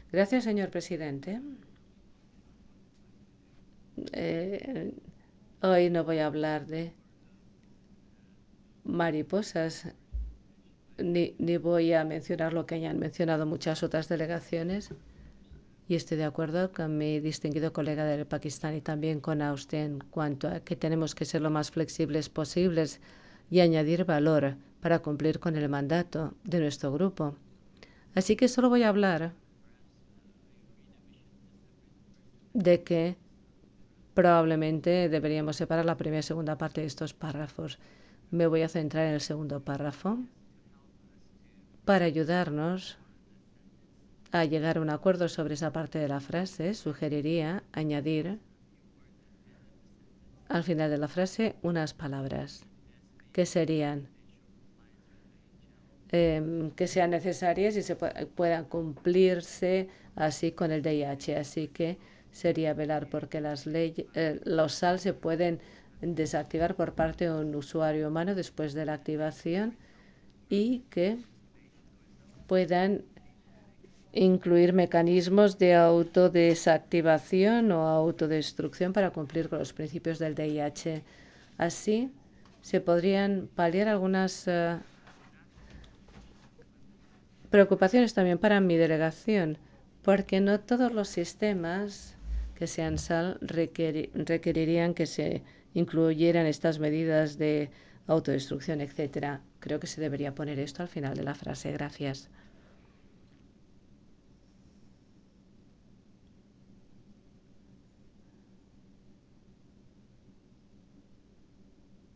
Gracias, señor presidente. Eh, Hoy no voy a hablar de mariposas ni voy a mencionar lo que hayan mencionado muchas otras delegaciones. Y estoy de acuerdo con mi distinguido colega del Pakistán y también con Austin en cuanto a que tenemos que ser lo más flexibles posibles y añadir valor para cumplir con el mandato de nuestro grupo. Así que solo voy a hablar de que probablemente deberíamos separar la primera y segunda parte de estos párrafos. Me voy a centrar en el segundo párrafo para ayudarnos a llegar a un acuerdo sobre esa parte de la frase. Sugeriría añadir al final de la frase unas palabras que serían que sean necesarias y puedan cumplirse así con el DIH. Así que sería velar porque los SAL se pueden desactivar por parte de un usuario humano después de la activación y que puedan incluir mecanismos de autodesactivación o autodestrucción para cumplir con los principios del DIH. Así se podrían paliar algunas preocupaciones también para mi delegación, porque no todos los sistemas que sean SAL requerirían que se incluyeran estas medidas de autodestrucción, etcétera. Creo que se debería poner esto al final de la frase. Gracias.